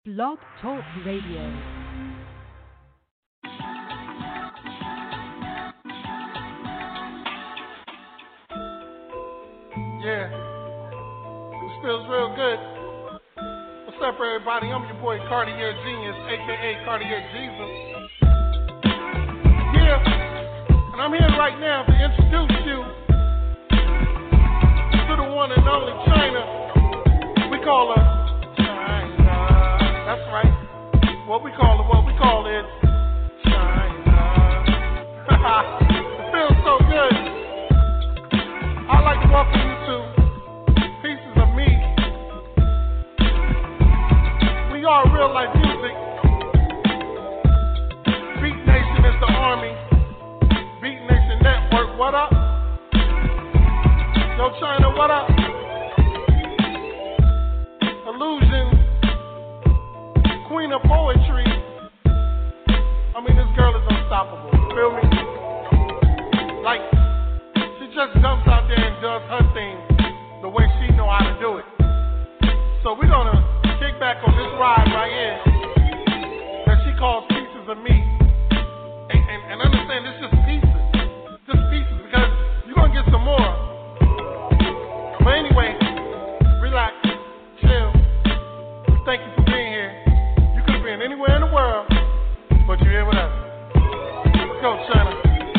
Blog Talk Radio. Yeah, this feels real good. What's up, everybody? I'm your boy Cartier Genius, aka Cartier Jesus. Yeah, and I'm here right now to introduce you to the one and only China. We call her China. That's right. What we call it China. It feels so good. I'd like to welcome you to Pieces of Me. We are real life music. Beat Nation is the army. Beat Nation Network, what up? Yo, China, what up? Illusion, Queen of Poetry. I mean, this girl is unstoppable. You feel me? Like, she just jumps out there and does her thing the way she know how to do it. So we're gonna kick back on this ride right here that she calls Pieces of Me. And understand, it's just pieces. Just pieces, because you're gonna get some more. But anyway, relax, chill. Thank you for being here. You could have been anywhere in the world, but you're here with us. Let's go, China.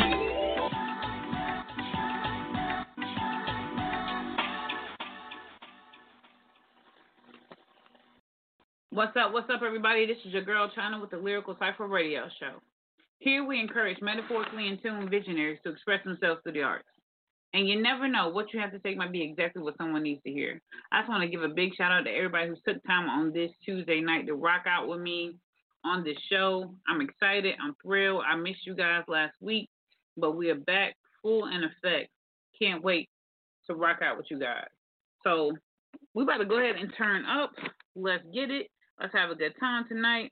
What's up, everybody? This is your girl, China, with the Lyrical Cypher Radio Show. Here we encourage metaphorically in tune visionaries to express themselves through the arts. And you never know, what you have to say might be exactly what someone needs to hear. I just want to give a big shout out to everybody who took time on this Tuesday night to rock out with me on this show. I'm excited. I'm thrilled. I missed you guys last week, but we are back full in effect. Can't wait to rock out with you guys. So we about to go ahead and turn up. Let's get it. Let's have a good time tonight.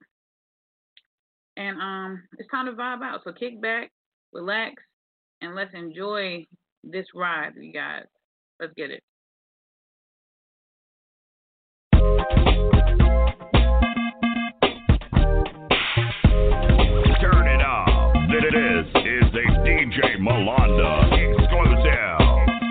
And it's time to vibe out. So kick back, relax, and let's enjoy this ride, you guys. Let's get it. Turn it up. This is a DJ Malanda exclusive.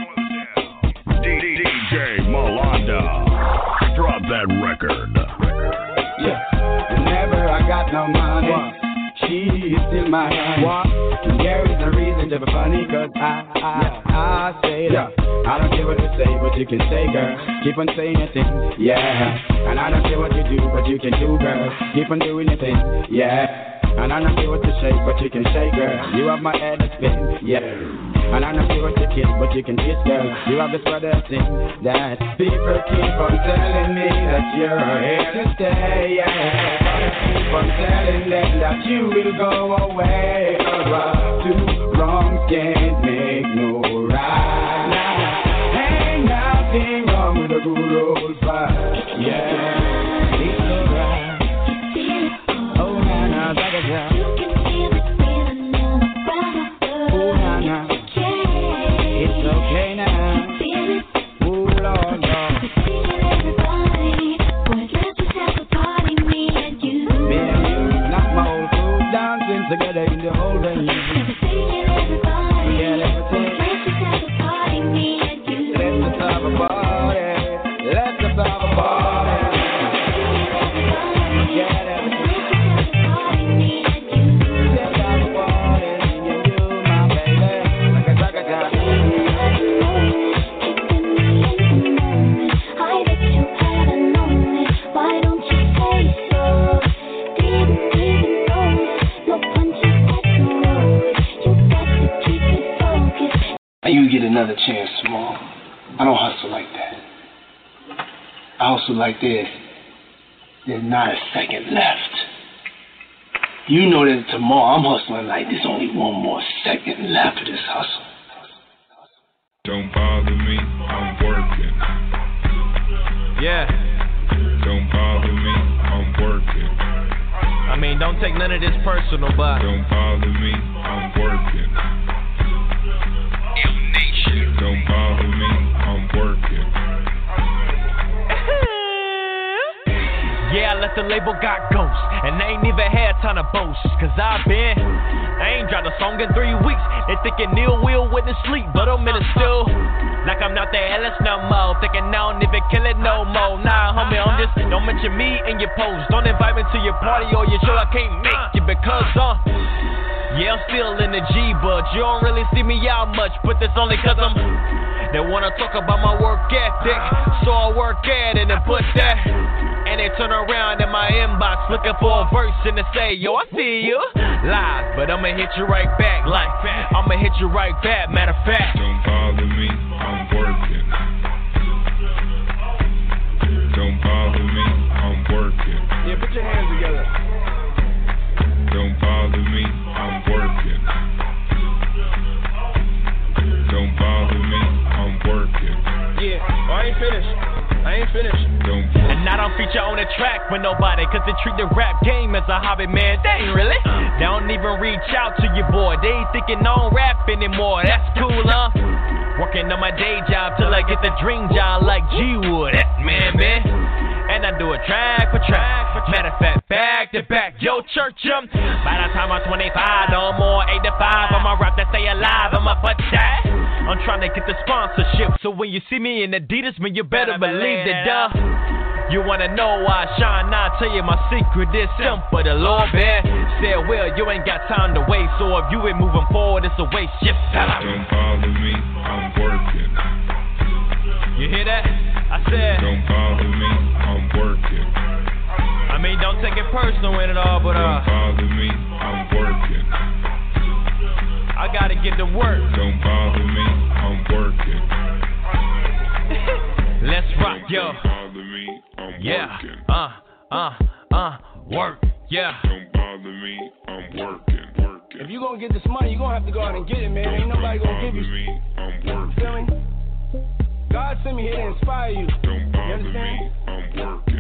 DJ Malanda. Drop that record. Yeah, whenever I got no money, she's in my hand. There is a reason to be funny, cause I say that. I don't care what you say, but you can say, girl. Keep on saying your thing, yeah. And I don't care what you do, but you can do, girl. Keep on doing your thing, yeah. And I don't care what you shake, but you can shake, girl. You have my head to spin, yeah. And I don't care what you kiss, but you can kiss, girl. You have this brother thing that people keep on telling me that you're here to stay, yeah. Keep on telling them that you will go away. Cause two wrongs can't make no right. Now, ain't nothing wrong with a good old fight, yeah. It's alright. Oh, na na, da. You can feel it feeling in the ground. Oh, na na. It's okay now. Oh, Lord, Lord. Everybody, boy, let's just have a party, me and you. Me and you, not my old crew, dancing together in the whole venue. Everybody, yeah, everything. Let's just have a party, me and you. Let's just have a party. Let's just have a party. Yeah, everything. You get another chance tomorrow. I don't hustle like that. I hustle like this. There's not a second left. You know that tomorrow I'm hustling like there's only one more second left of this hustle. Don't bother me, I'm working. Yeah. Don't bother me, I'm working. I mean, don't take none of this personal, but don't bother me, I'm working. Don't bother me, I'm working. Yeah, I let the label got ghosts, and I ain't even had time to boast. Cause I ain't dropped a song in 3 weeks. They thinking Neil will witness sleep, but I'm in it still. Like I'm not the Ellis no more. Thinking I don't even kill it no more. Nah, homie, I'm just, don't mention me in your post. Don't invite me to your party or your show. I can't make it because, yeah, I'm still in the G, but you don't really see me out much. But that's only cause they wanna talk about my work ethic, so I work at it and put that. And they turn around in my inbox looking for a verse and they say, yo, I see you live, but I'ma hit you right back. Like, I'ma hit you right back, matter of fact. Don't bother me, I'm working. Don't bother me, I'm working. Yeah, put your hands together. Don't bother me, I'm working. Don't bother me, I'm working. Yeah, oh, I ain't finished. Don't And I don't feature on the track with nobody, cause they treat the rap game as a hobby, man. They ain't really. They don't even reach out to your boy. They ain't thinking I don't rap anymore. That's cool, huh? Working on my day job till I get the dream job like G Wood. Man. And I do it track for track. Matter of fact, back to back. Yo, church, by the time I'm 25, no more 8 to 5. I'ma rap that stay alive. I'ma put that. I'm trying to get the sponsorship. So when you see me in Adidas, man, you better believe that, You wanna know why I shine? Now I tell you my secret is simple. The Lord man said, well, you ain't got time to waste. So if you ain't moving forward, it's a waste. Just tell him. Don't bother me, I'm working. You hear that? I said, don't bother me, I'm working. I mean, don't take it personal in it all, but don't bother me, I'm working. I gotta get to work. Don't bother me, I'm working. Let's rock, yo. Don't bother me, I'm working. Work, yeah. Don't bother me, I'm working. If you gonna get this money, you gonna have to go out and get it, man. Ain't nobody gonna give you. Me, I'm working. Feel me? God sent me here to inspire you. Don't bother you understand? me, I'm working.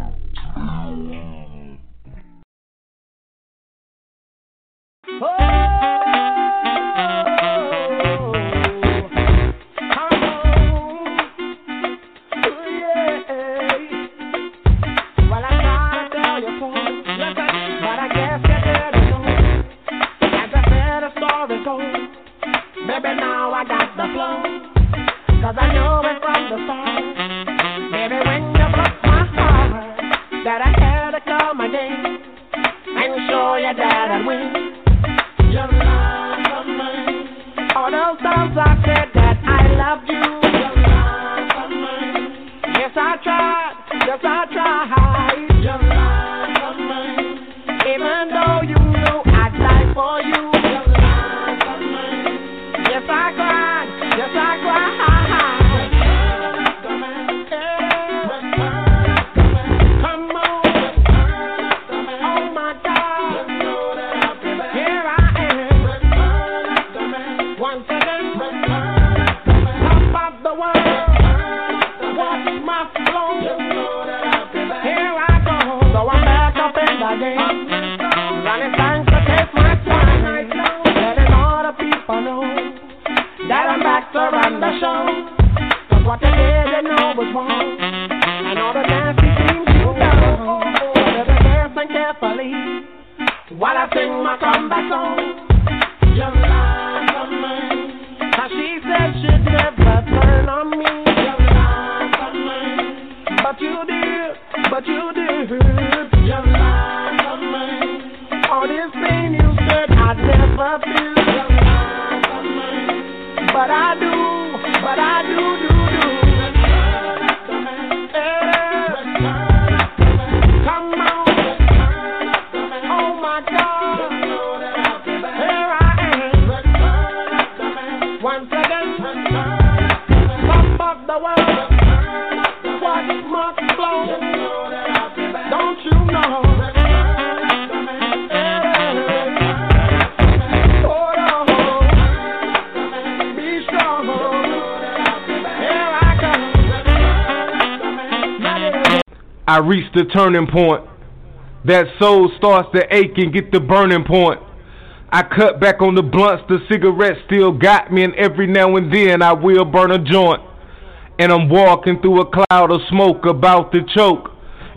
Baby, now I got the flow, 'cause I know it from the start. Baby, when you broke my heart, that I had to come again and show you that I'd win. Your love of mine. All those times I said that I loved you. Your love of mine. Yes, I tried. Your love of mine. Even though you know I'd die for you. Yes, I cried. Come on. Oh my God. Here I am. Once again. Top of the world. Watch my flow. Here I go. So I'm back up in the game. Running thanks to take my time. Letting all the people know that I'm back to run the show. 'Cause what they did, they know was wrong. And all the nasty things you know. So better listen carefully while I sing my comeback song. Your love of mine. 'Cause she said she'd never turn on me. Your love of mine. But you did. Your love of mine. All this pain you said I'd never feel. But I do. Come on. Oh my God. Here I am. Once again. Top of the world. Watch my flow. Don't you know? I reached the turning point. That soul starts to ache and get the burning point. I cut back on the blunts, the cigarettes still got me, and every now and then I will burn a joint. And I'm walking through a cloud of smoke about to choke.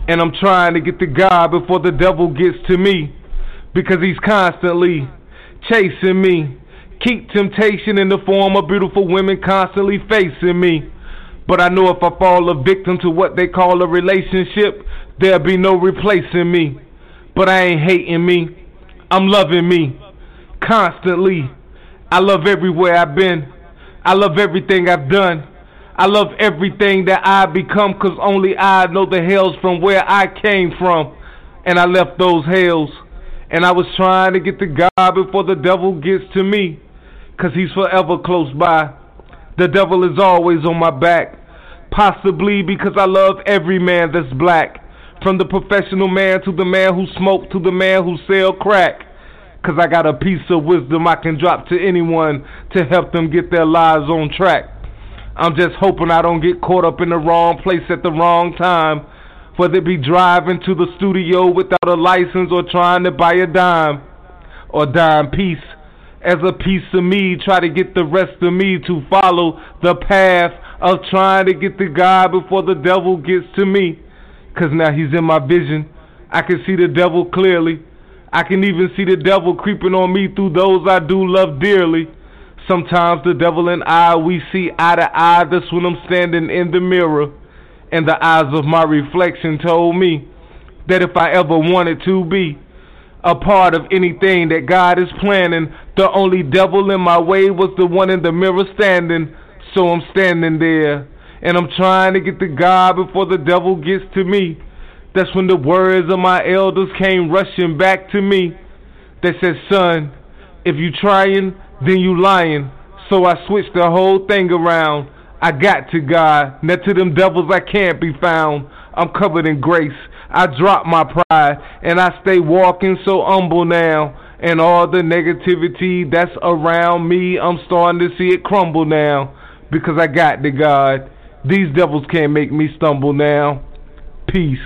And I'm trying to get to God before the devil gets to me, because he's constantly chasing me. Keep temptation in the form of beautiful women constantly facing me. But I know if I fall a victim to what they call a relationship, there'll be no replacing me. But I ain't hating me, I'm loving me constantly. I love everywhere I've been. I love everything I've done. I love everything that I've become, cause only I know the hells from where I came from. And I left those hells, and I was trying to get to God before the devil gets to me, cause he's forever close by. The devil is always on my back, possibly because I love every man that's black, from the professional man to the man who smoke to the man who sell crack. Cause I got a piece of wisdom I can drop to anyone to help them get their lives on track. I'm just hoping I don't get caught up in the wrong place at the wrong time, whether it be driving to the studio without a license or trying to buy a dime or dime piece. As a piece of me, try to get the rest of me to follow the path of trying to get to God before the devil gets to me. Cause now he's in my vision. I can see the devil clearly. I can even see the devil creeping on me through those I do love dearly. Sometimes the devil and I, we see eye to eye. That's when I'm standing in the mirror, and the eyes of my reflection told me that if I ever wanted to be a part of anything that God is planning, the only devil in my way was the one in the mirror standing. So I'm standing there, and I'm trying to get to God before the devil gets to me. That's when the words of my elders came rushing back to me. They said, son, if you trying, then you lying. So I switched the whole thing around. I got to God. Now to them devils I can't be found. I'm covered in grace. I drop my pride, and I stay walking so humble now. And all the negativity that's around me, I'm starting to see it crumble now, because I got to God. These devils can't make me stumble now. Peace.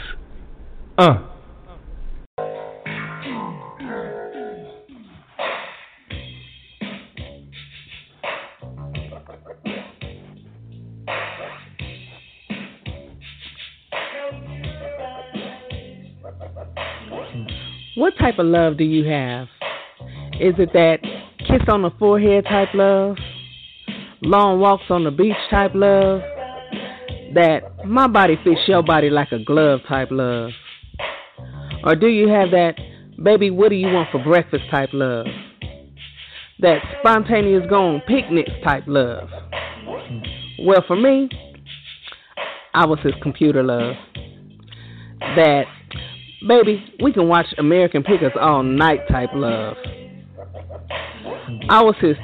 What type of love do you have? Is it that kiss on the forehead type love? Long walks on the beach type love? That my body fits your body like a glove type love? Or do you have that baby what do you want for breakfast type love? That spontaneous going picnics type love? Well, for me, I was his computer love. That baby, we can watch American Pickers all night type love. I was his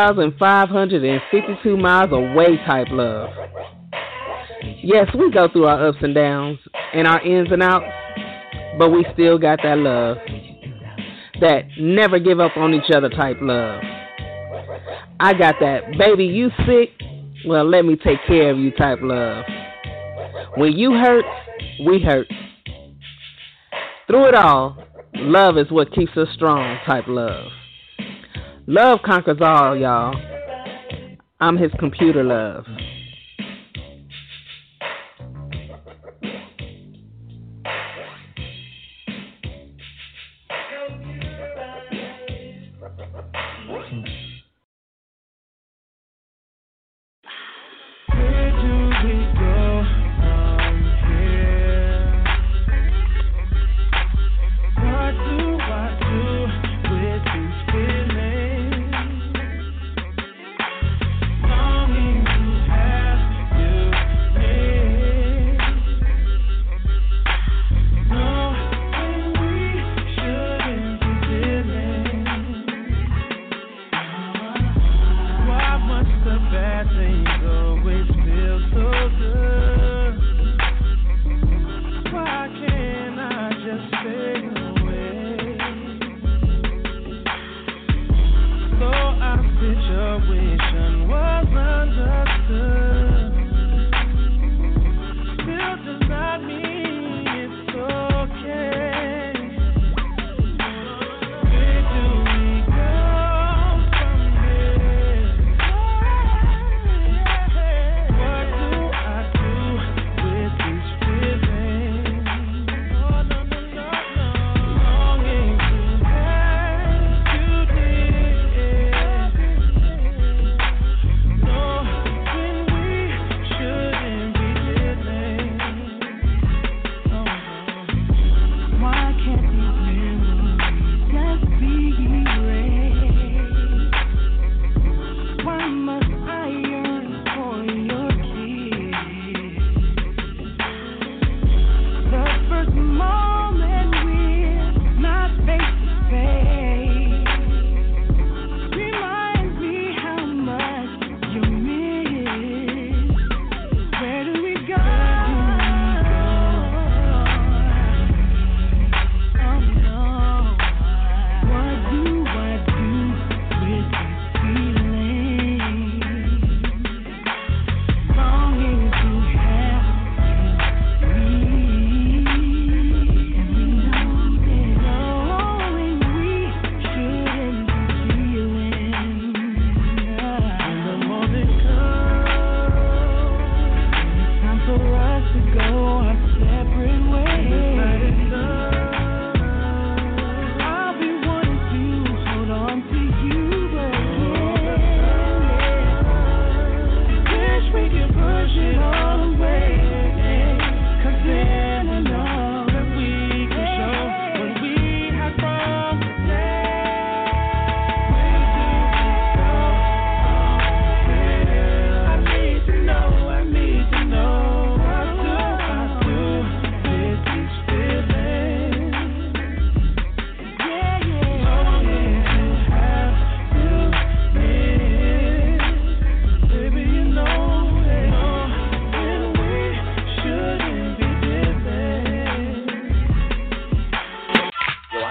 2,552 miles away type love. Yes, we go through our ups and downs and our ins and outs, but we still got that love. That never give up on each other type love. I got that baby, you sick? Well, let me take care of you type love. When you hurt, we hurt. Through it all, love is what keeps us strong type love. Love conquers all, y'all. I'm his computer love.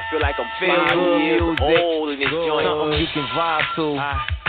feel like I'm 5 years old in this joint. Something you can vibe to.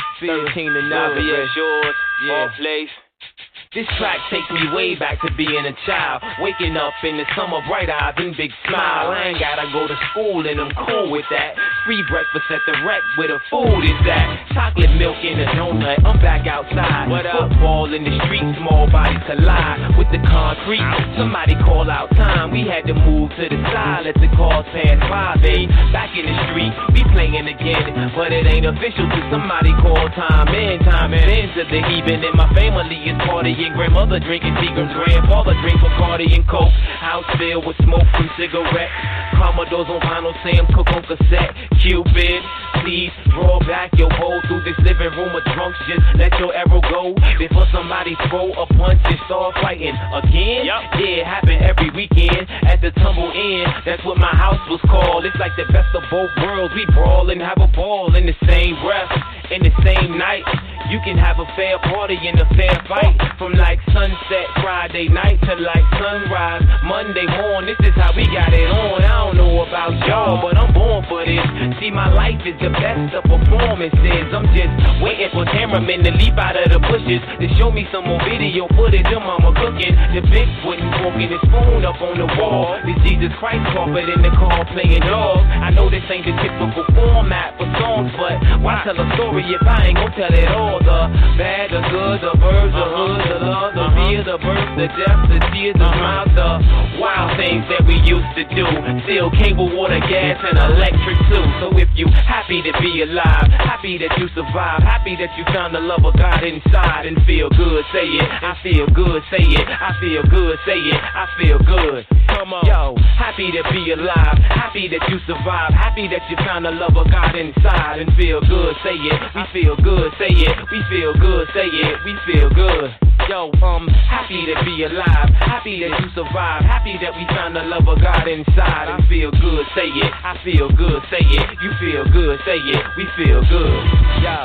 13 to 9, yeah, yours, all place. This track takes me way back to being a child. Waking up in the summer, bright eyes and big smile. I ain't gotta go to school and I'm cool with that. Free breakfast at the rec where the food is at. Chocolate milk in a donut, I'm back outside. Football in the street, small bodies collide with the concrete. Somebody call out time, we had to move to the side. Let the cars pass by, they back in the street. We playing again, but it ain't official till somebody call time in. Time into the even, and my family is partying. Grandmother drinking Seagram's, grandfather drink Bacardi and Coke. House filled with smoke from cigarettes. Commodores on vinyl, Sam Cooke on cassette. Cupid, please draw back your hole through this living room of drunks. Just let your arrow go before somebody throw a punch and start fighting again. Yeah, it happen every weekend at the Tumble Inn. That's what my house was called. It's like the best of both worlds. We brawl and have a ball in the same breath, in the same night. You can have a fair party and a fair fight. From like sunset Friday night to like sunrise Monday morning. This is how we got it on. I don't know about y'all, but I'm born for this. See, my life is the best of performances. I'm just waiting for cameramen to leap out of the bushes to show me some more video footage of mama cooking. The Bigfoot and forking his spoon up on the wall. The Jesus Christ carpet in the car playing dogs. I know this ain't the typical format for songs, but why tell a story if I ain't gonna tell it all? The bad, the good, the birds, the hood, the love, the fear, the birth, the death, the tears, the smiles, the wild things that we used to do. Still cable, water, gas, and electric too. So if you happy to be alive, happy that you survived, happy that you found the love of God inside and feel good, say it. I feel good, say it. I feel good, say it. I feel good. Come on. Yo, happy to be alive, happy that you survived, happy that you found the love of God inside and feel good, say it. We feel good, say it. We feel good, say it. We feel good. Yo, happy to be alive, happy that you survived, happy that we found the love of God inside and feel good, say it. I feel good, say it. You feel good, say it. We feel good. Yo,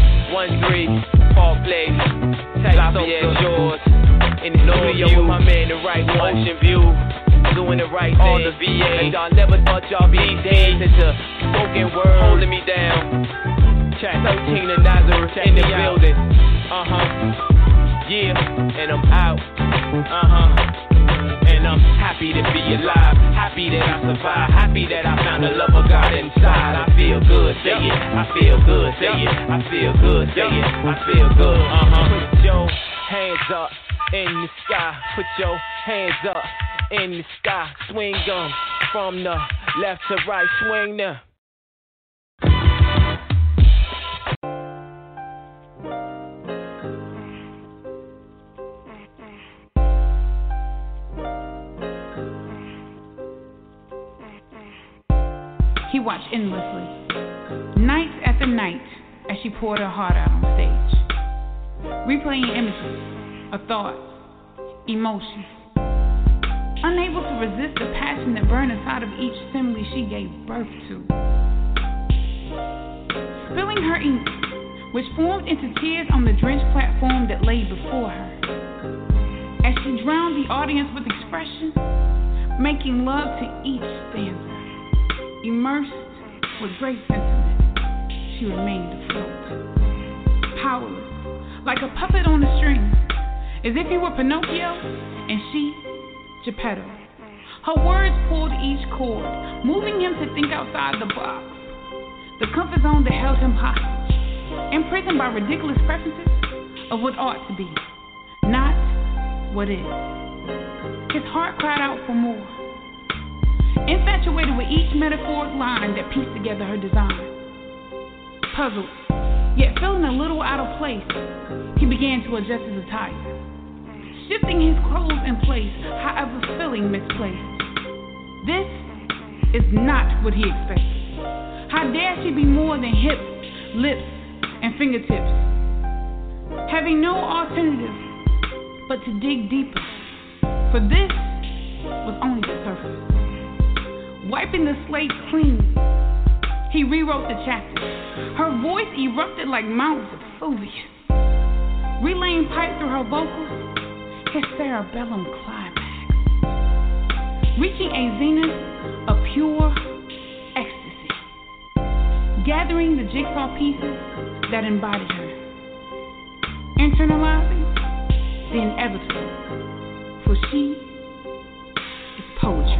1-3, Park Place, Lafayette Shores, in the studio with my man, the right one, Ocean View. Doing the right thing, all the VA. And y'all never thought y'all be days into spoken word, holding me down. Chat 13 and Nazareth in the building. Yeah, and I'm out. And I'm happy to be alive, happy that I survived, happy that I found the love of God inside. I feel good, say it. I feel good, say it. I feel good, say it. I feel good. Put your hands up in the sky. Put your hands up in the sky. Swing them from the left to right. Swing them. He watched endlessly, night after night, as she poured her heart out on stage, replaying images of thoughts, emotions, unable to resist the passion that burned inside of each simile she gave birth to. Spilling her ink, which formed into tears on the drenched platform that lay before her, as she drowned the audience with expression, making love to each stanza. Immersed with great sentiment, she remained afloat, powerless, like a puppet on a string, as if he were Pinocchio and she, Geppetto. Her words pulled each chord, moving him to think outside the box, the comfort zone that held him hostage, imprisoned by ridiculous preferences of what ought to be, not what is. His heart cried out for more. Infatuated with each metaphoric line that pieced together her design. Puzzled, yet feeling a little out of place, he began to adjust his attire, shifting his clothes in place, however feeling misplaced. This is not what he expected. How dare she be more than hips, lips, and fingertips, having no alternative but to dig deeper, for this was only the surface. Wiping the slate clean, he rewrote the chapter. Her voice erupted like Mount Vesuvius, relaying pipe through her vocals, his cerebellum climax, reaching a zenith of pure ecstasy. gathering the jigsaw pieces that embody her, internalizing the inevitable, for she is poetry.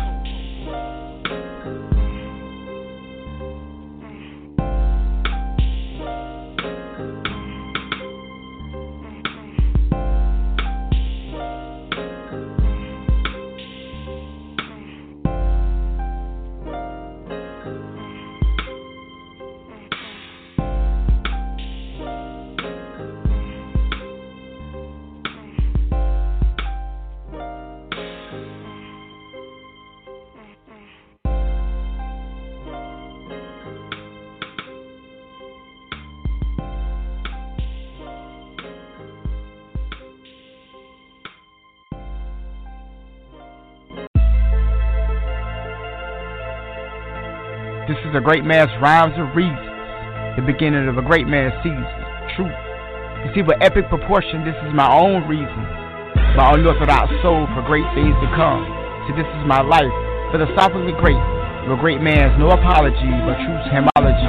This is a great man's rhymes and reasons, the beginning of a great man's season. Truth. You see, with epic proportion, this is my own reason, my unorthodox soul for great things to come. See, this is my life, philosophically great, with a great man's no apology, but truth's hymology.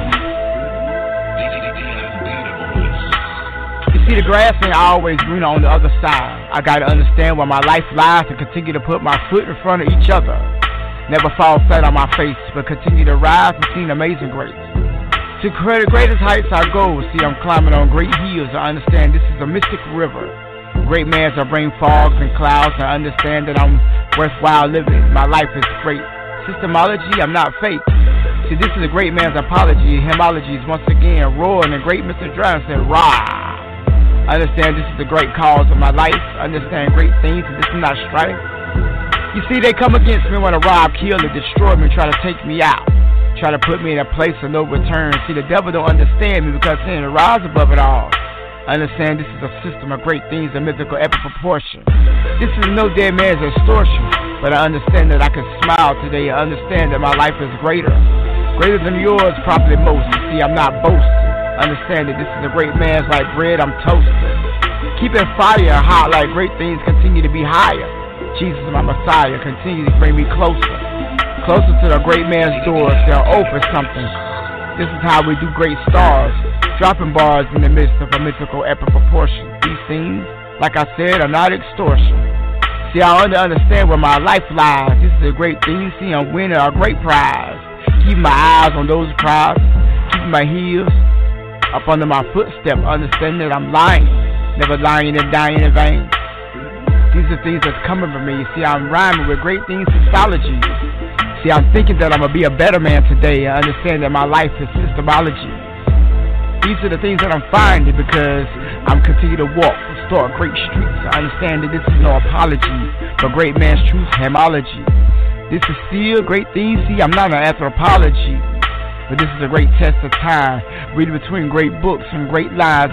You see, the grass ain't always greener on the other side. I gotta understand where my life lies and continue to put my foot in front of each other. Never fall flat on my face, but continue to rise and see amazing grace. To the greatest heights I go, see I'm climbing on great hills. I understand this is a mystic river. Great man's I bring fogs and clouds. I understand that I'm worthwhile living. My life is great. Systemology, I'm not fake. See, this is a great man's apology. Hymology is once again roaring, and great Mr. Dry said, rah. I understand this is the great cause of my life. I understand great things, and this is not strife. You see, they come against me, want to rob, kill, and destroy me, try to take me out, try to put me in a place of no return. See, the devil don't understand me because he ain't rise above it all. I understand this is a system of great things, a mythical epic proportion. This is no dead man's extortion, but I understand that I can smile today. I understand that my life is greater than yours, probably most. See, I'm not boasting. Understand that this is a great man's like bread, I'm toasting. Keeping fire hot like great things continue to be higher. Jesus, my Messiah, continue to bring me closer to the great man's doors. They'll open something. This is how we do great stars, dropping bars in the midst of a mythical epic proportion. These things, like I said, are not extortion. See, I understand where my life lies. This is a great thing. See, I'm winning a great prize. Keep my eyes on those prizes. Keep my heels up under my footstep. Understand that I'm lying, never lying and dying in vain. These are things that's coming from me. See, I'm rhyming with great things, histology. See, I'm thinking that I'm going to be a better man today. I understand that my life is systemology. These are the things that I'm finding because I'm continuing to walk and start great streets. I understand that this is no apology, but great man's truth, hymology. This is still great things. See, I'm not an anthropology, but this is a great test of time. Reading between great books and great lives.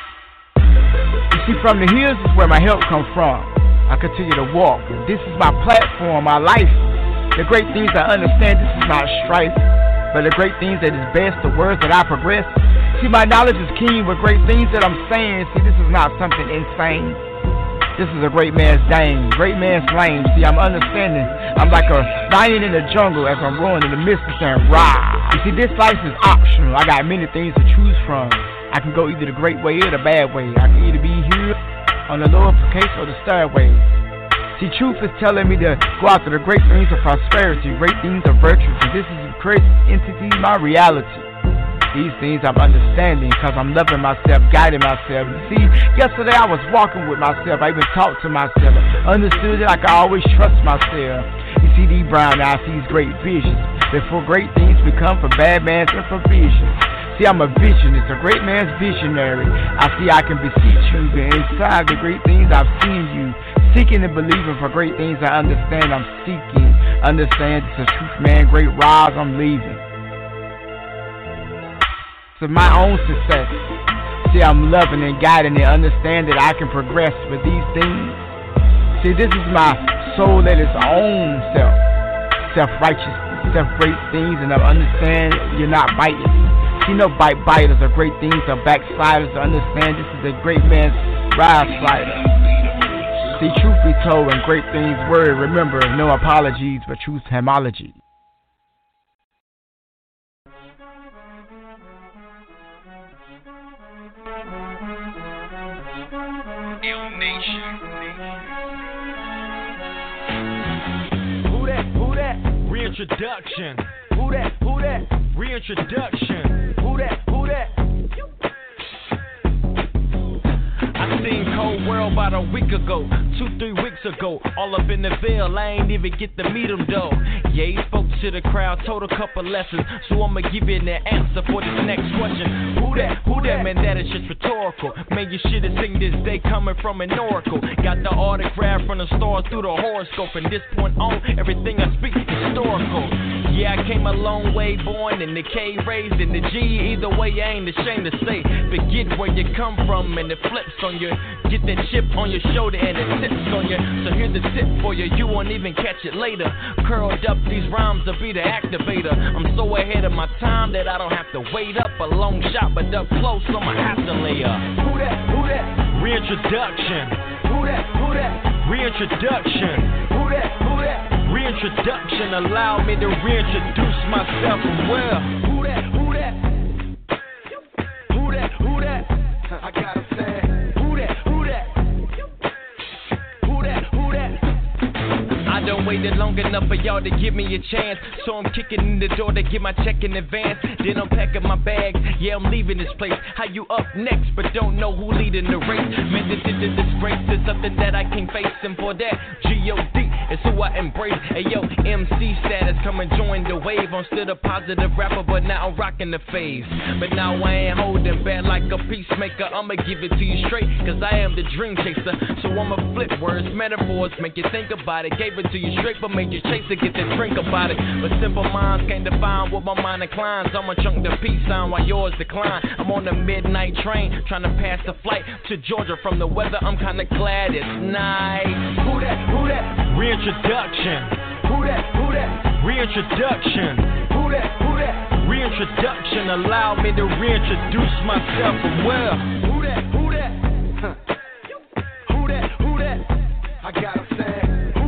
You see, from the hills is where my help comes from. I continue to walk. This is my platform, my life. The great things I understand, this is not strife, but the great things that is best, the words that I progress. See, my knowledge is keen with great things that I'm saying. See, this is not something insane. This is a great man's dame, great man's lane. See, I'm understanding. I'm like a lion in the jungle as I'm roaring in the midst of saying, rah. You see, this life is optional. I got many things to choose from. I can go either the great way or the bad way. I can either be here on the lower case or the stairway. See, truth is telling me to go after the great things of prosperity, great things of virtue. And this is a crazy entity, my reality. These things I'm understanding because I'm loving myself, guiding myself. You see, yesterday I was walking with myself. I even talked to myself. Understood that I can always trust myself. You see, these brown eyes, these great visions. Before great things become for bad man's improvisions. See, I'm a vision, it's a great man's visionary. I see I can beseech you, and inside the great things I've seen you. Seeking and believing for great things I understand I'm seeking. Understand it's a truth, man, great rise I'm leaving. So my own success. See, I'm loving and guiding and understand that I can progress with these things. See, this is my soul at its own self. Self-righteous, self-great things, and I understand you're not biting. See, no biters are great things, or backsliders. To understand this is a great man's ride slider. See, truth be told, and great things word. Remember, no apologies, but truth's hymology. Who that? Reintroduction. Who that? Reintroduction. Who that? I seen Cold World about a week ago, 2-3 weeks ago, all up in the Ville, I ain't even get to meet him though. Yeah, he spoke to the crowd, told a couple lessons, so I'ma give you the answer for this next question. Who that? Man, that is just rhetorical. Man, you should've seen this day coming from an oracle. Got the autograph from the stars through the horoscope, and this point on, everything I speak is historical. Yeah, I came a long way, born in the K, raised in the G. Either way, I ain't ashamed to say, forget where you come from and it flips on you. Get that chip on your shoulder and it tips on you. So here's the tip for you, you won't even catch it later. Curled up, these rhymes will be the activator. I'm so ahead of my time that I don't have to wait up. A long shot, but up close, I'ma have to lay up. Who that? Reintroduction. Who that? Reintroduction. Who that? Reintroduction. Allow me to reintroduce myself as well. Who that? I gotta say. I done waited long enough for y'all to give me a chance, so I'm kicking in the door to get my check in advance. Then I'm packing my bags, yeah, I'm leaving this place. How you up next, but don't know who leading the race? Man, this disgrace is something that I can't face, and for that, G.O.D. is who I embrace. Hey yo, MC status, come and join the wave. I'm still a positive rapper, but now I'm rocking the phase. But now I ain't holding back like a peacemaker. I'ma give it to you straight, cause I am the dream chaser. So I'ma flip words, metaphors, make you think about it. Gave it to you straight, but made you chase it, get to drink about it. But simple minds can't define what my mind inclines. I'ma chunk the peace sign while yours decline. I'm on the midnight train, trying to pass the flight to Georgia. From the weather, I'm kinda glad it's night. Who that? Reintroduction. Who that? Reintroduction. Who that? Reintroduction. Allow me to reintroduce myself as well. Who that? Who that? I gotta say.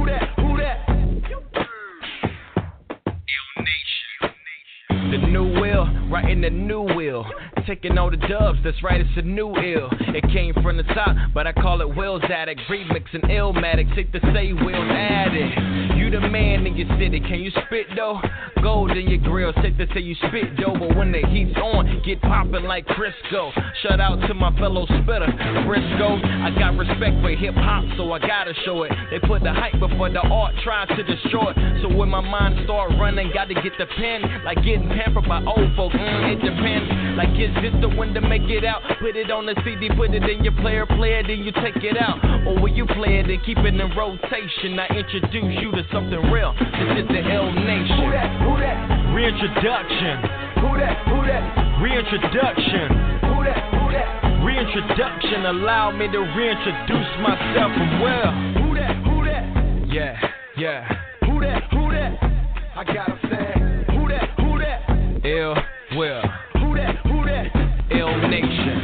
The new wheel, right in the new wheel. Taking all the dubs, that's right, it's a new ill. It came from the top, but I call it Will's Addict. Remixing Illmatic, safe to say Will's Addict. You the man in your city, can you spit though? Gold in your grill, safe to say you spit though. But when the heat's on, get poppin' like Crisco. Shout out to my fellow spitter, Briscoe. I got respect for hip hop, so I gotta show it. They put the hype before the art, try to destroy it. So when my mind start running, gotta get the pen. Like getting pampered by old folks, it depends. Like is this the one to make it out? Put it on the CD, put it in your player, play it, then you take it out. Or will you play it and keep it in rotation? I introduce you to something real. This is the L Nation. Who that? Reintroduction. Who that? Reintroduction. Who that? Reintroduction. Allow me to reintroduce myself as well. Who that? Yeah. Who that? I gotta say. Who that? L Will. Who that? L Nation.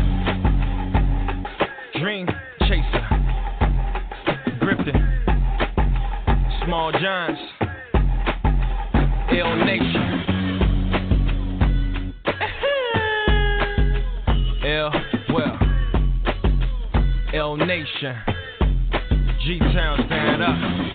Dream Chaser. Grifton. Small Giants. L Nation. L Nation. G-Town, stand up.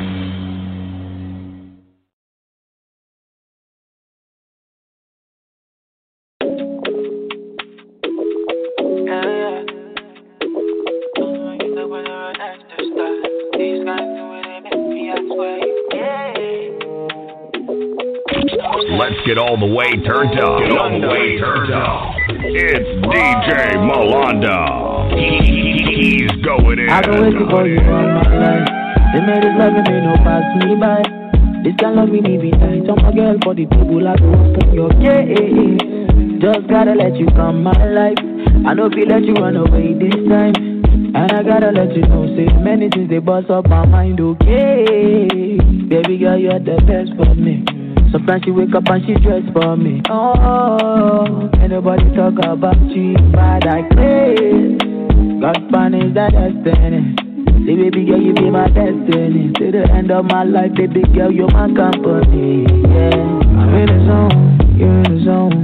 Let's get all the way turned up. It's DJ Malanda. He's going in. I've been waiting for you all my life. They made it love me, no pass me by. This kind love me be tight. I'm a girl for the table, I go open your gate. Just gotta let you come my life. I know if you let you run away this time. And I gotta let you know, say many things they bust up my mind, okay. Baby girl, you're the best for me. Sometimes she wake up and she dress for me. Oh, ain't nobody talk about you, but I crave. God's plan is that destiny. Say baby girl, you be my destiny. Till the end of my life, baby girl, you're my company. Yeah, I'm in the zone, you're in the zone.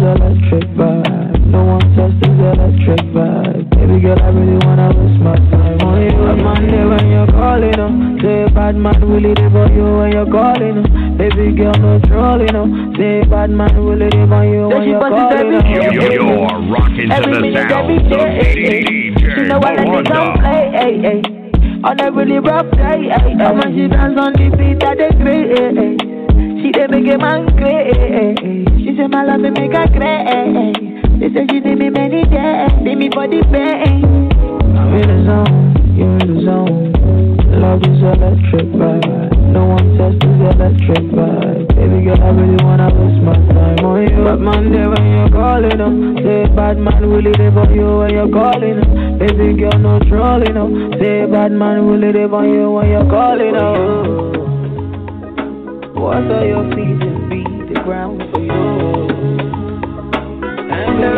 electric vibe. No one tests this electric vibe. Baby girl, I really wanna waste my time on you. Bad man there when you're calling up. Say bad man really live on you when you're calling up. Baby girl, no trolling up. Say bad man really live on you when you're calling up. You're rocking to the sound of DJ Malonda. On a really rough day, and when she dance on the beat, that they great. She dey make a man great. She say my love make her great. They say she need me many days, need me for the pain. I'm in the zone, you're in the zone. Love is electric vibe. No one tests this electric vibe. Baby girl, I really wanna waste my time on you. Bad man there when you're calling up. Say bad man really live on you when you're calling up. Baby girl, no trolling up. Say bad man really live on you when you're calling up. Water your feet and beat the ground for you. And the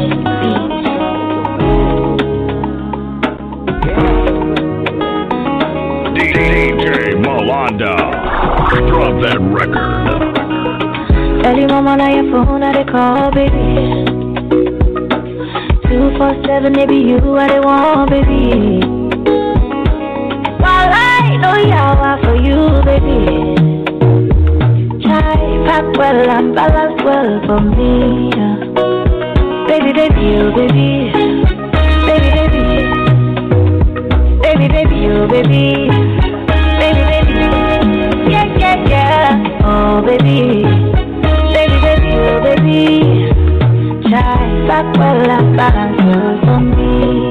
DJ Malonda, drop that record. Early mama on your phone, I they call, baby. 247, maybe you what they want, baby. While I know y'all for you, baby. Pack well and balance well for me, yeah. Baby, baby, oh baby. Baby, baby. Baby, baby, oh baby. Baby, baby. Yeah, yeah, yeah. Oh baby. Baby, baby, oh baby. Try pack well and balance well for me.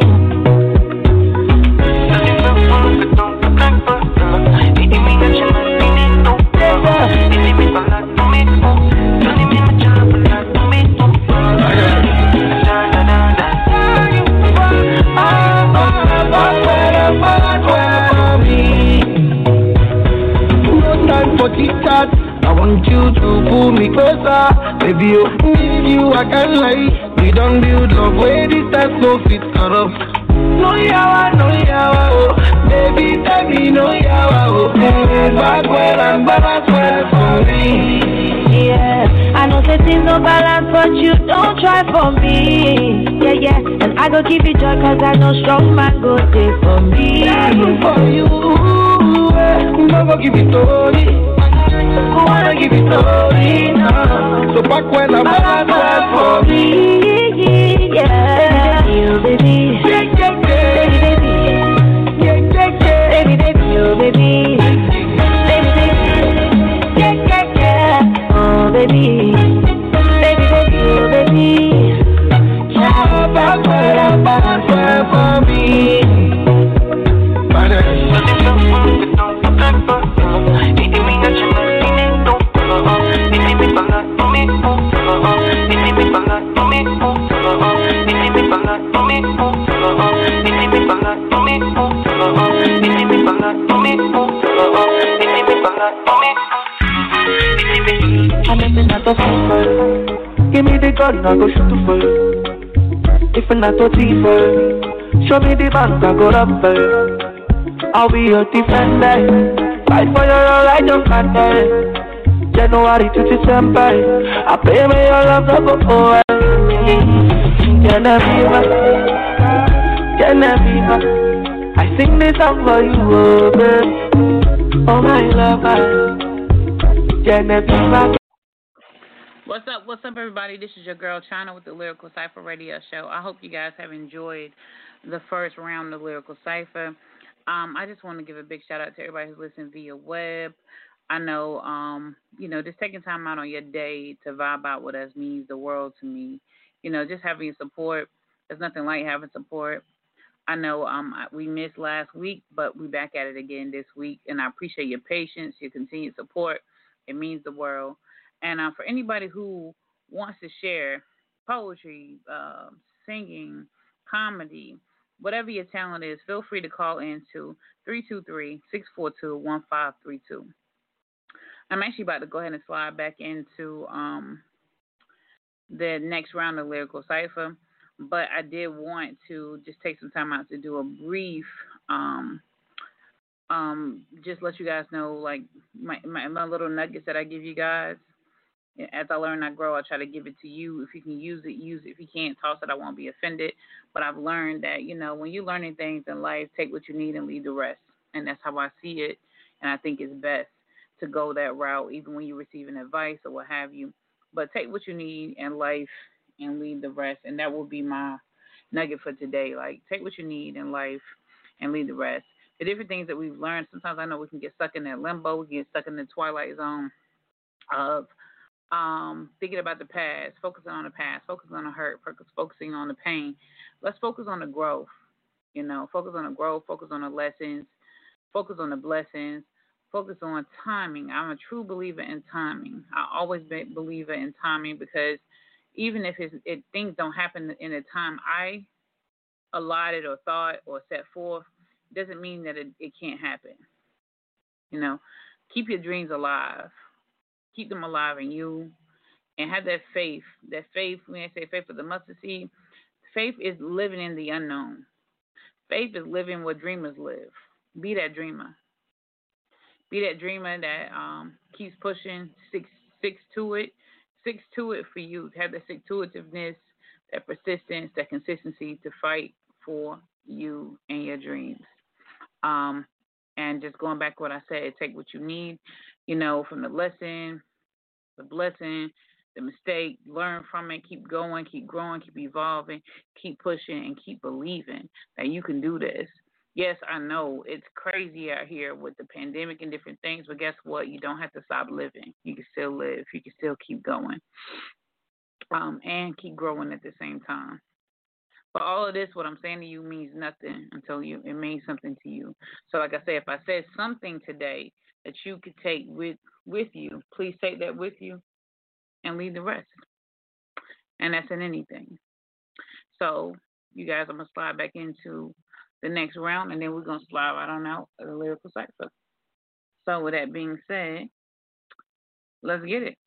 I want you to pull me closer. Baby, you need you, I can't lie. We don't build love where this time so fit cut off. No yawa, oh. Baby, tell me no yawa, oh. Back well and balance well for me. Yeah, I know that things no balance, but you don't try for me. Yeah, yeah, and I go give you joy, cause I know strong man go take for me. Yeah, good for you. No go give it to me. I wanna give you story now. So back when I'm back for me. Yeah, baby, baby, baby, baby, baby, baby, oh baby, baby, baby, yeah, oh baby, baby, baby, oh baby. Back when I'm back for me. Give me the gun, I go shoot the fire. If I'm not a thief, show me the bank, I go rumble. I'll be your defender. Fight for your all, I don't matter. January to December, I pay me your love, no go away. Genevieve, I sing this song for you, oh babe. Oh my lover, Genevieve. What's up, everybody? This is your girl, China, with the Lyrical Cypher Radio Show. I hope you guys have enjoyed the first round of Lyrical Cypher. I just want to give a big shout out to everybody who's listening via web. I know, just taking time out on your day to vibe out with us means the world to me. You know, just having support. There's nothing like having support. I know we missed last week, but we're back at it again this week, and I appreciate your patience, your continued support. It means the world. And for anybody who wants to share poetry, singing, comedy, whatever your talent is, feel free to call in to 323-642-1532. I'm actually about to go ahead and slide back into the next round of Lyrical Cypher, but I did want to just take some time out to do a brief, just let you guys know, like, my little nuggets that I give you guys. as I learn, I grow. I try to give it to you. If you can use it, use it. If you can't, toss it. I won't be offended. But I've learned that, when you're learning things in life, take what you need and leave the rest. And that's how I see it. And I think it's best to go that route, even when you're receiving advice or what have you. But take what you need in life and leave the rest. And that will be my nugget for today. Like, take what you need in life and leave the rest. The different things that we've learned, sometimes I know we can get stuck in that limbo. We get stuck in the twilight zone of thinking about the past, focusing on the past, focusing on the hurt, focusing on the pain. Let's focus on the growth, focus on the growth, focus on the lessons, focus on the blessings, focus on timing. I'm a true believer in timing. I always been a believer in timing, because even if things don't happen in the time I allotted or thought or set forth, doesn't mean that it can't happen. Keep your dreams alive. Keep them alive in you, and have that faith. That faith, when I say faith of the mustard seed, faith is living in the unknown. Faith is living where dreamers live. Be that dreamer. Be that dreamer that keeps pushing, sticks to it. Sticks to it for you. Have that stick-to-itiveness, that persistence, that consistency to fight for you and your dreams. And just going back to what I said, take what you need, from the lesson, the blessing, the mistake, learn from it, keep going, keep growing, keep evolving, keep pushing, and keep believing that you can do this. Yes, I know it's crazy out here with the pandemic and different things, but guess what? You don't have to stop living. You can still live. You can still keep going, and keep growing at the same time. But all of this, what I'm saying to you, means nothing until it means something to you. So like I said, if I said something today that you could take with you, please take that with you and leave the rest. And that's in anything. So you guys, I'm going to slide back into the next round, and then we're going to slide right on out of the lyrical cipher. So with that being said, let's get it.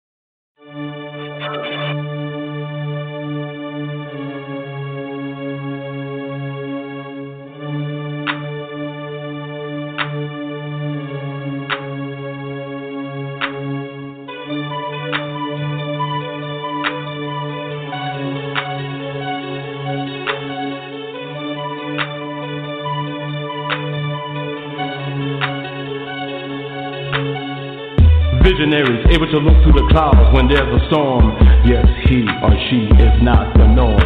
Visionaries able to look through the clouds when there's a storm. Yes, he or she is not the norm.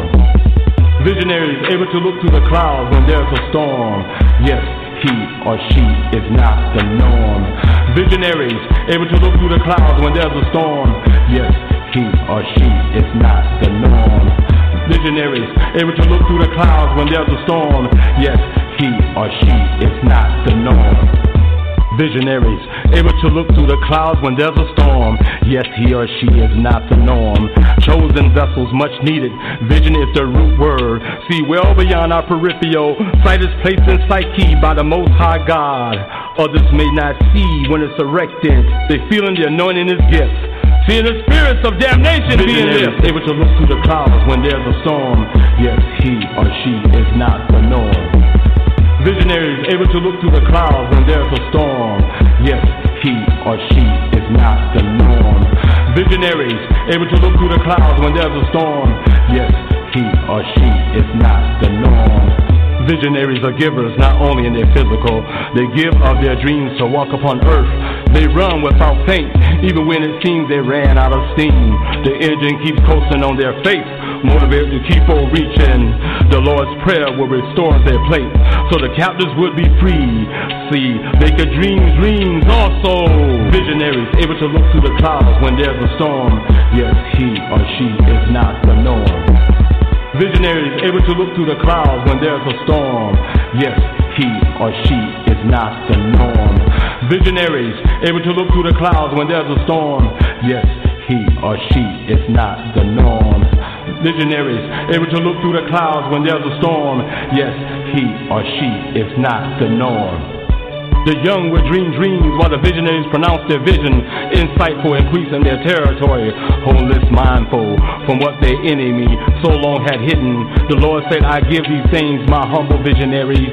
Visionaries able to look through the clouds when there's a storm. Yes, he or she is not the norm. Visionaries able to look through the clouds when there's a storm. Yes, he or she is not the norm. Visionaries able to look through the clouds when there's a storm. Yes, he or she is not the norm. Visionaries able to look through the clouds when there's a storm. Yes, he or she is not the norm. Chosen vessels, much needed. Vision is the root word. See well beyond our peripheral. Sight is placed in psyche by the Most High God. Others may not see when it's erected. They feeling the anointing is gift. Seeing the spirits of damnation being lifted. Able to look through the clouds when there's a storm. Yes, he or she is not the norm. Visionaries able to look through the clouds when there's a storm. Yes, he or she is not the norm. Visionaries able to look through the clouds when there's a storm. Yes, he or she is not the norm. Visionaries are givers not only in their physical. They give of their dreams to walk upon earth. They run without faint, even when it seems they ran out of steam. The engine keeps coasting on their faith, motivated to keep on reaching. The Lord's prayer will restore their plate, so the captives would be free. See, they could dream dreams also. Visionaries able to look through the clouds when there's a storm. Yes, he or she is not the norm. Visionaries able to look through the clouds when there's a storm. Yes, he or she is not the norm. Visionaries able to look through the clouds when there's a storm. Yes, he or she is not the norm. Visionaries able to look through the clouds when there's a storm. Yes, he or she is not the norm. The young will dream dreams while the visionaries pronounce their vision, insightful, increasing their territory, wholeness, mindful from what their enemy so long had hidden. The Lord said, I give these things, my humble visionaries,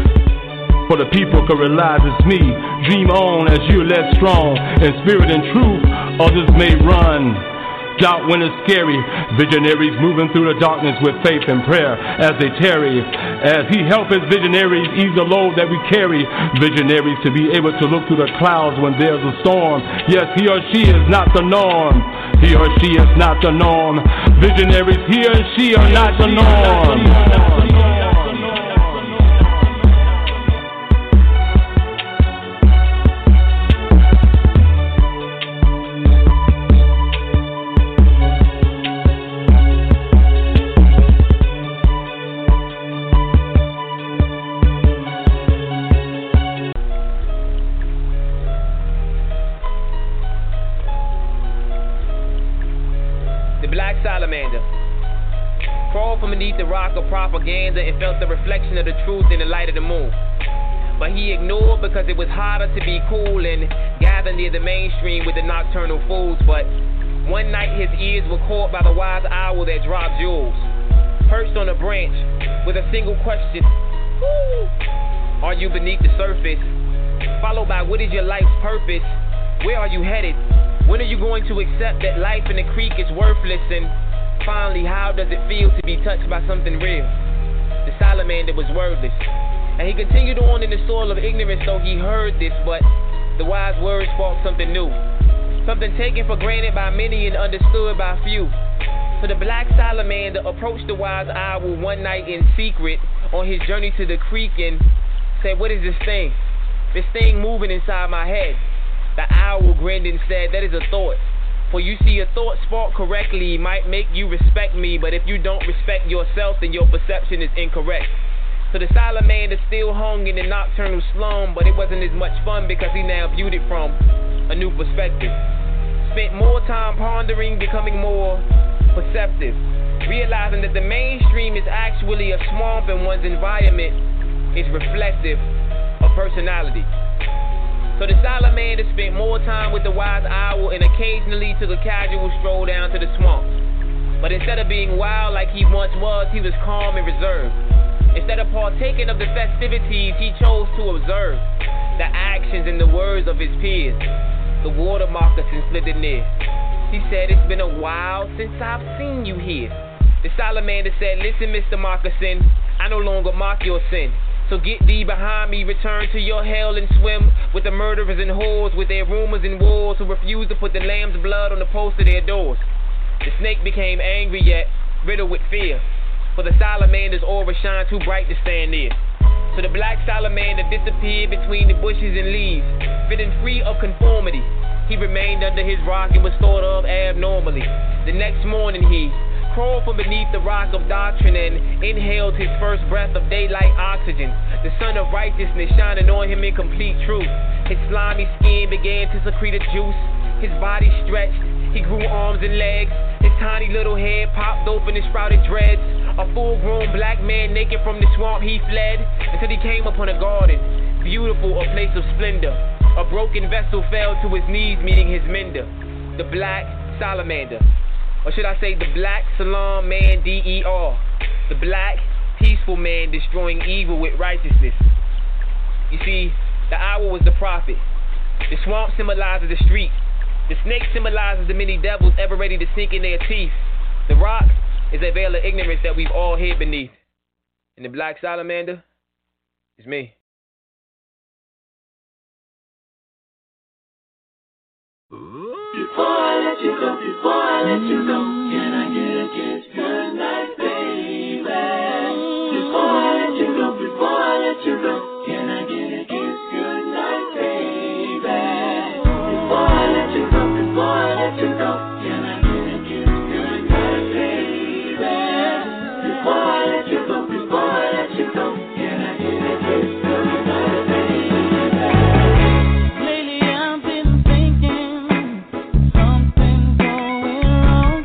for the people could realize it's me. Dream on as you're led strong in spirit and truth. others may run. Doubt when it's scary, visionaries moving through the darkness with faith and prayer as they tarry. As he helps his visionaries ease the load that we carry. Visionaries to be able to look through the clouds when there's a storm. Yes, he or she is not the norm. He or she is not the norm. Visionaries, he or she are not the norm. Salamander crawled from beneath the rock of propaganda and felt the reflection of the truth in the light of the moon. But he ignored because it was harder to be cool and gather near the mainstream with the nocturnal fools. But one night his ears were caught by the wise owl that dropped jewels, perched on a branch with a single question: are you beneath the surface? Followed by, what is your life's purpose? Where are you headed? When are you going to accept that life in the creek is worthless? And finally, how does it feel to be touched by something real? The salamander was wordless, and he continued on in the soil of ignorance, though he heard this. But the wise words sparked something new, something taken for granted by many and understood by few. So the black salamander approached the wise owl one night in secret on his journey to the creek and said, what is this thing? This thing moving inside my head. The owl grinned and said, that is a thought. For you see, a thought sparked correctly might make you respect me, but if you don't respect yourself, then your perception is incorrect. So the salamander still hung in the nocturnal slum, but it wasn't as much fun because he now viewed it from a new perspective. Spent more time pondering, becoming more perceptive, realizing that the mainstream is actually a swamp and one's environment is reflective of personality. So the salamander spent more time with the wise owl and occasionally took a casual stroll down to the swamp. But instead of being wild like he once was, he was calm and reserved. Instead of partaking of the festivities, he chose to observe the actions and the words of his peers. The water moccasin flitted near. He said, it's been a while since I've seen you here. The salamander said, listen, Mr. Moccasin, I no longer mock your sin. So get thee behind me, return to your hell and swim with the murderers and whores, with their rumors and wars, who refuse to put the lamb's blood on the post of their doors. The snake became angry yet riddled with fear, for the salamander's aura shined too bright to stand near. So the black salamander disappeared between the bushes and leaves, feeling free of conformity. He remained under his rock and was thought of abnormally. The next morning he crawled from beneath the rock of doctrine and inhaled his first breath of daylight oxygen. The sun of righteousness shining on him in complete truth. His slimy skin began to secrete a juice. His body stretched. He grew arms and legs. His tiny little head popped open and sprouted dreads. A full-grown black man naked from the swamp he fled until he came upon a garden, beautiful, a place of splendor. A broken vessel fell to his knees, meeting his mender, the black salamander. Or should I say the black salam man, D-E-R. The black, peaceful man destroying evil with righteousness. You see, the owl was the prophet. The swamp symbolizes the street. The snake symbolizes the many devils ever ready to sink in their teeth. The rock is a veil of ignorance that we've all hid beneath. And the black salamander is me. Before I let you go, can I get a kiss goodnight, baby? Before I let you go, can I get a kiss goodnight, baby? Before I let you go, can I get a kiss goodnight, baby? Before I let you go, can I get a kiss goodnight, baby? Lately I've been thinking something's going wrong.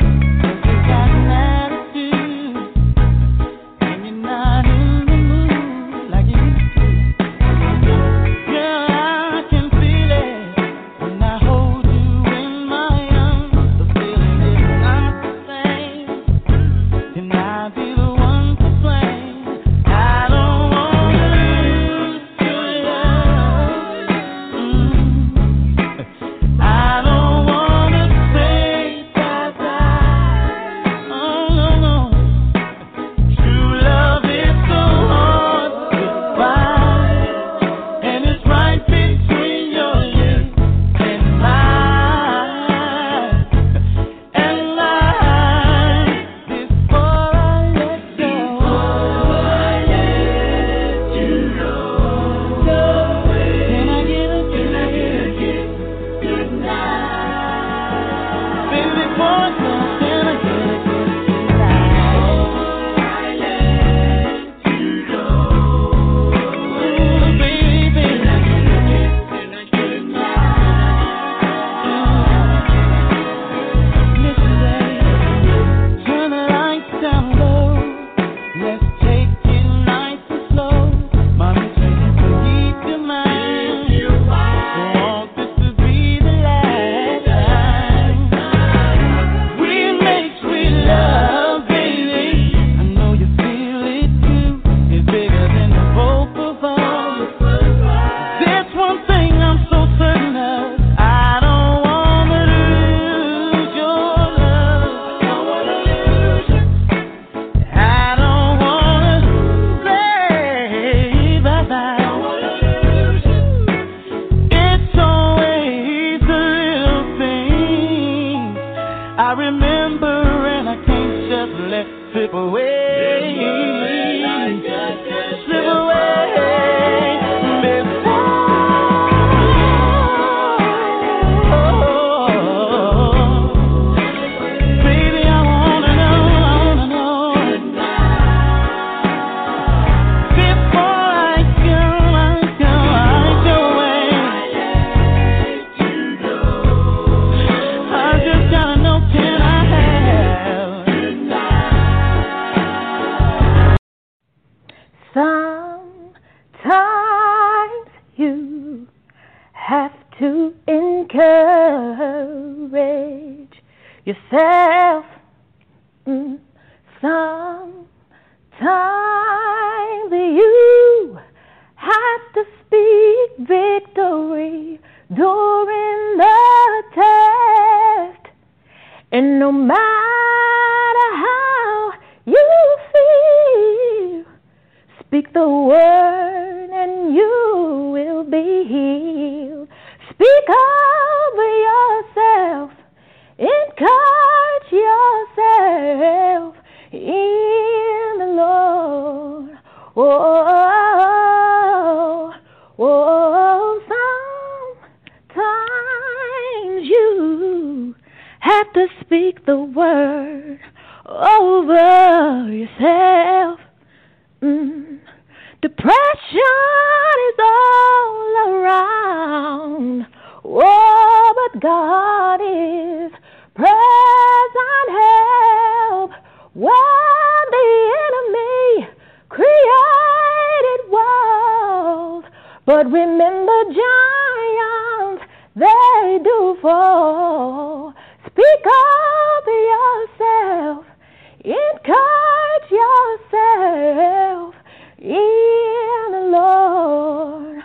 I remember and I can't just let slip away. Slip away. Sometimes you have to encourage yourself. Sometimes you have to speak victory during the test. And no matter how you feel, speak the word and you will be healed. Speak over yourself. Encourage yourself in the Lord. Sometimes you have to speak the word over yourself. Depression is all around. But God is present help when the enemy created walls. But remember, giants, they do fall. Speak over yourself. Encourage yourself in the Lord.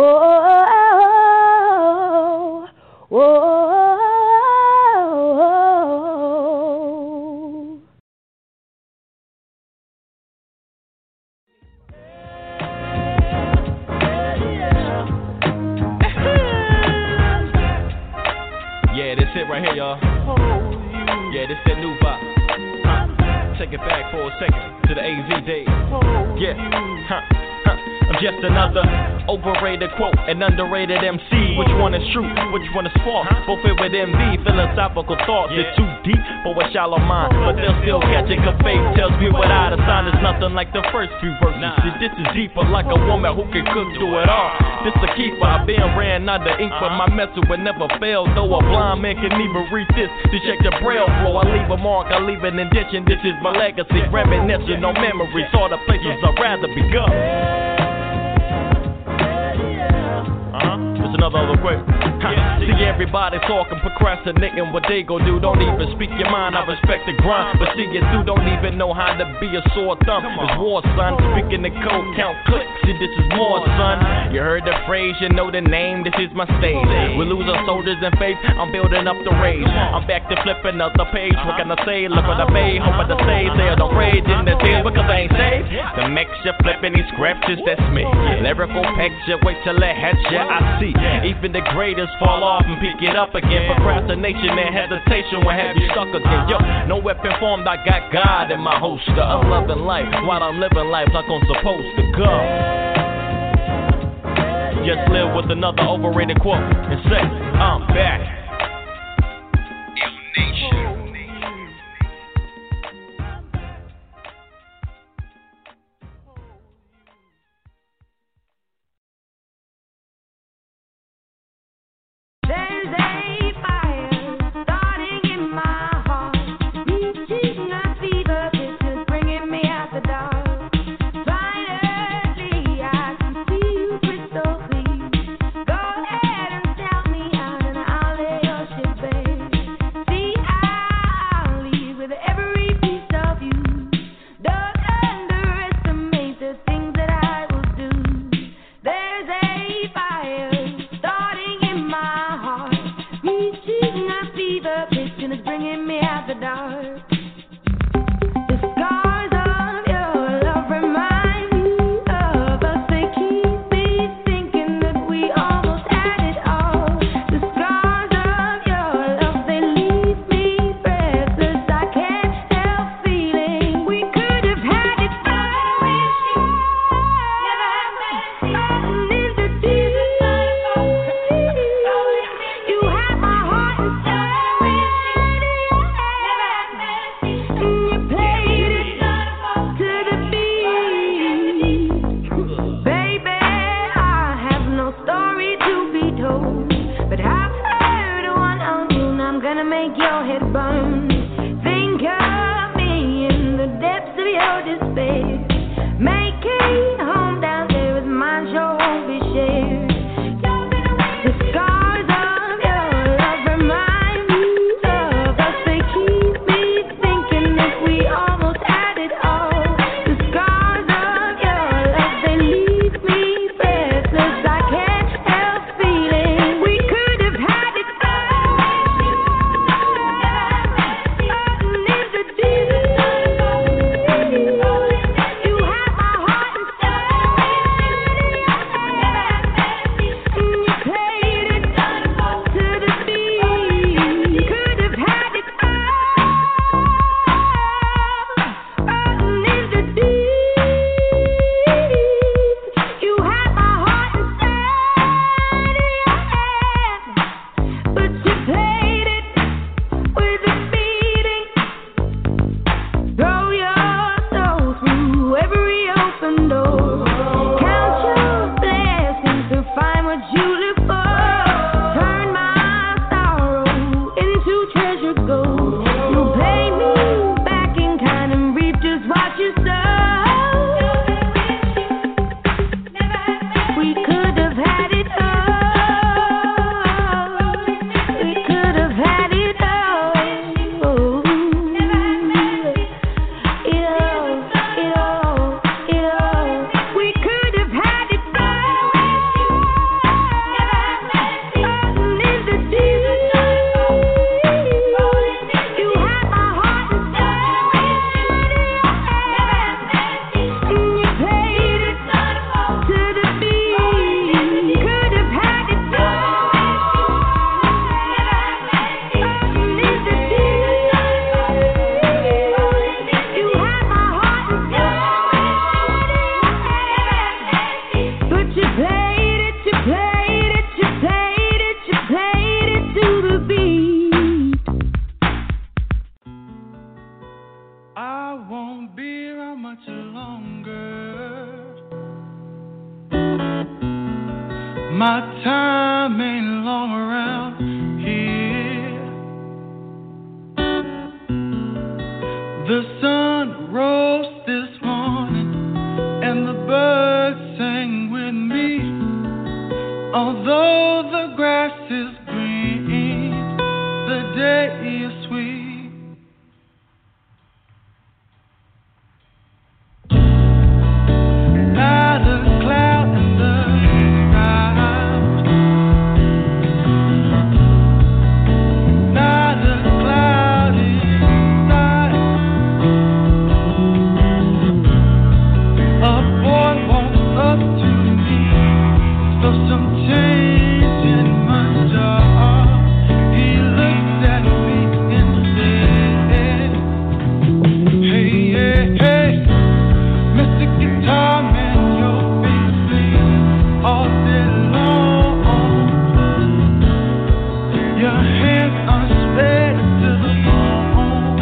Yeah, this it right here, y'all. Yeah, this that new vibe. Take it back for a second to the AZ days. Yeah, I'm just another overrated quote, an underrated MC. Which one is true? Which one is false? Both filled with envy, philosophical thoughts. They're too deep for a shallow mind, but they'll still catch it. 'Cause faith tells me without a sign is nothing like the first few verses. See, this is deeper, like a woman who can cook to it all. This a keeper. I've been ran out of ink, but my message will never fail. Though a blind man can even read this to check the braille flow. I leave a mark, I leave an indention. This is my legacy, reminiscing on memories, all the places I'd rather be go. Just another other quick. See everybody talking, procrastinating what they gon' do. Don't even speak your mind, I respect the grind. But see it through, don't even know how to be a sore thumb. It's war, son, speaking the code, count clicks. See, this is more, son. You heard the phrase, you know the name, this is my stage. We lose our soldiers in faith, I'm building up the rage. I'm back to flipping another page, what can I say? Look what I made, hoping to say, don't rage in the tears because I ain't saved. The mixture flipping these scriptures, that's me. Lyrical picture, wait till it hits ya, I see. Even the greatest fall off and pick it up again. Procrastination and hesitation will have you stuck again. Yo, no weapon formed, I got God in my holster. I'm loving life while I'm living life like I'm supposed to go. Just live with another overrated quote and say, I'm back. My time ain't long around here. The sun rose this morning and the birds sang with me. Although the grass is green, the day is sweet. Not a cloud in the sky, not a cloud in sight. A boy walks up to me, so some change in my job. He looks at me and says, hey, hey, hey, Mr. Guitar Man, your face plays all day long. Your hands are spread to the bone.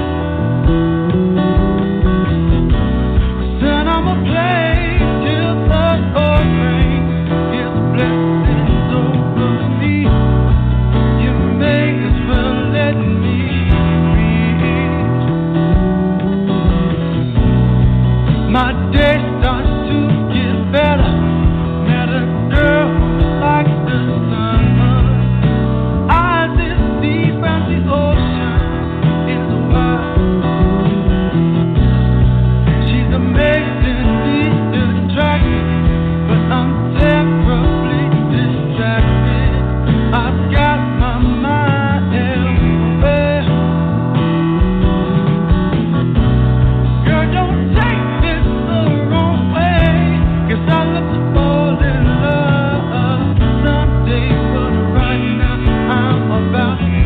Son, I'ma play till the Lord rains His blessings over me. You may as well let me be. My day starts to get better. Met a girl who likes the sun. Eyes as deep as the ocean is wide. She's amazingly attractive, but I'm terribly distracted. I've got my mind elsewhere. Girl, don't take this the wrong way, 'cause I love to fall in love someday, but right now I'm about me.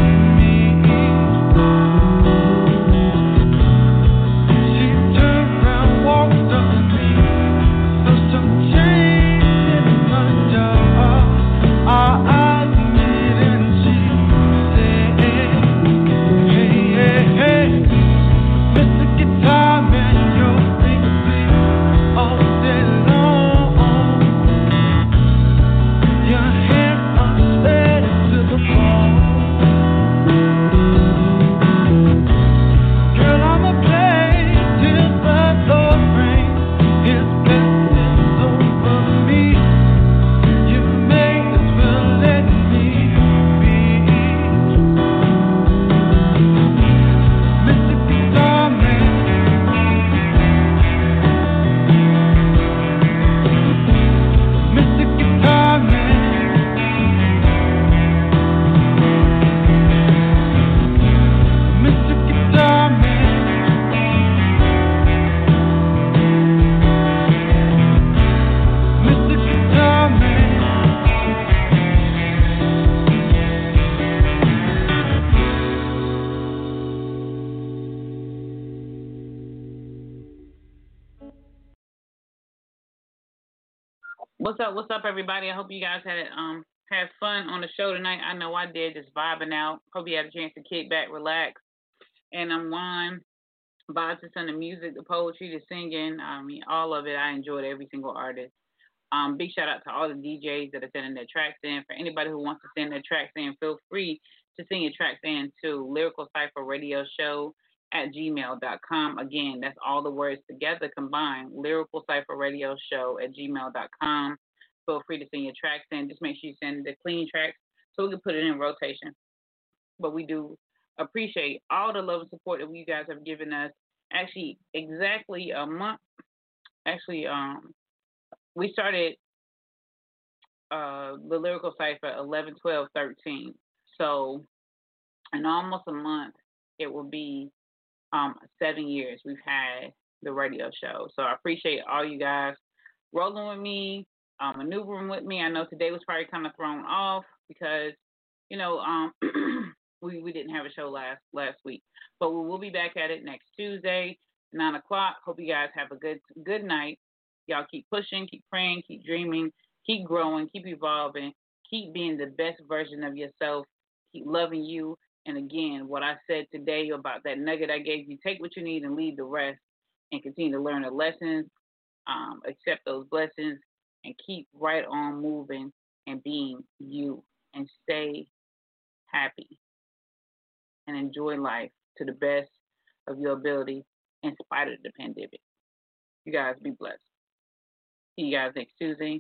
She turned around, walked up to me, so some change in my job. Our eyes meet and she said, hey, hey, hey, Mr. Guitar Man, your face plays all day long. Your hands are spread to the bone. Girl, I'ma play till the Lord rains His blessings over me. You may as well let me be. Mr. Guitar Man, Mr. Guitar Man, Mr. Guitar Man, Mr. Guitar Man. What's up, everybody? I hope you guys had fun on the show tonight. I know I did, just vibing out. Hope you had a chance to kick back, relax, and unwind. Vibe to the music, the poetry, the singing. I mean, all of it. I enjoyed every single artist. Big shout out to all the DJs that are sending their tracks in. For anybody who wants to send their tracks in, feel free to send your tracks in to Lyrical Cypher Radio Show at gmail.com. Again, that's all the words together combined. Lyrical Cypher Radio Show at gmail.com. Feel free to send your tracks in. Just make sure you send the clean tracks so we can put it in rotation. But we do appreciate all the love and support that you guys have given us. Actually, exactly a month. Actually, we started the Lyrical Cypher 11/12/13. So in almost a month, it will be 7 years we've had the radio show. So I appreciate all you guys rolling with me, maneuvering with me. I know today was probably kind of thrown off because, we didn't have a show last week. But we will be back at it next Tuesday, 9 o'clock. Hope you guys have a good night. Y'all keep pushing, keep praying, keep dreaming, keep growing, keep evolving, keep being the best version of yourself, keep loving you. And again, what I said today about that nugget I gave you, take what you need and leave the rest, and continue to learn the lessons, accept those blessings, and keep right on moving and being you, and stay happy and enjoy life to the best of your ability in spite of the pandemic. You guys be blessed. See you guys next Tuesday.